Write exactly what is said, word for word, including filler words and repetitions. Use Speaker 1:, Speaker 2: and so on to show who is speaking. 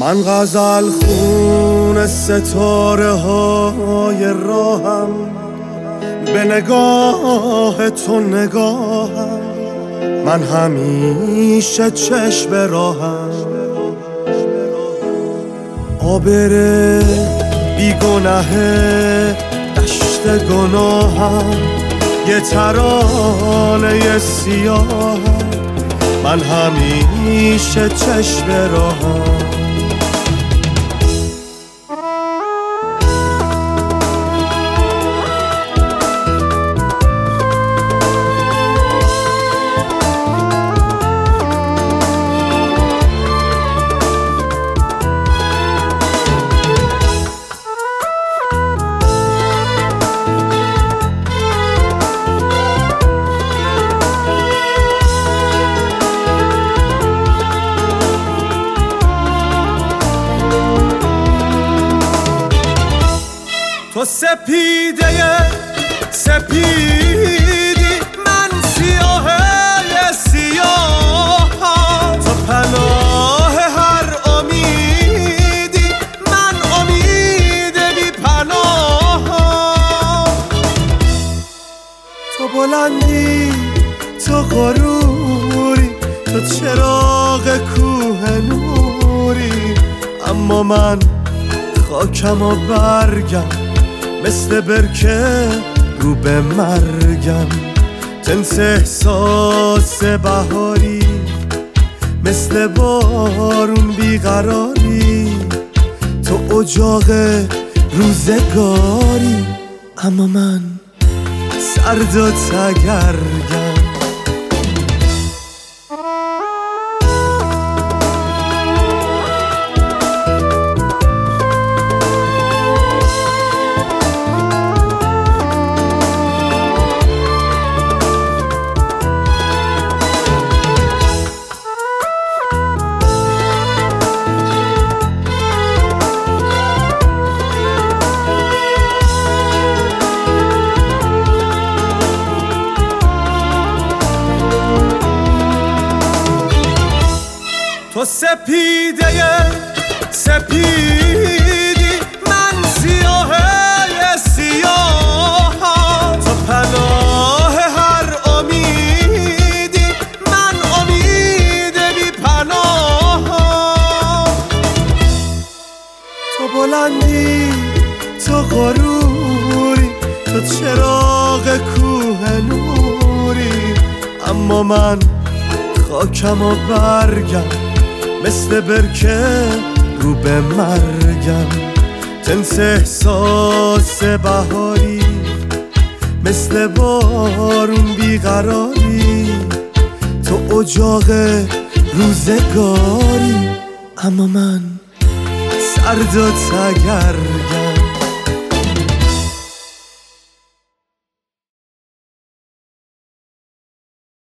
Speaker 1: من غزل خون ستاره های راهم، به نگاه تو نگاهم، من همیشه چشم راهم. آبر بیگناه دشت گناهم، یه ترانه سیاهم، من همیشه چشم راهم. تو سپیده سپیدی، من سیاه سیاه، تو پناه هر امیدی، من امید بی پناه. تو بلندی، تو غروری، تو چراغ کوه نوری، اما من خاکم و برگم، مثل برکه رو به مرگم. جنس احساس بهاری، مثل بارون بیقراری، تو اجاق روزگاری، اما من سرد و تگرگم. تو سپیده سپیدی، من سیاه سیاه، تو پناه هر امیدی، من امید بی پناه. تو بلندی، تو غروری، تو چراغ کوه نوری، اما من خاکم و برگم، مثل برکه رو به مرگم. جنس احساس بهاری، مثل بارون بیقراری، تو اجاق روزگاری، اما من سرد و تگرگم.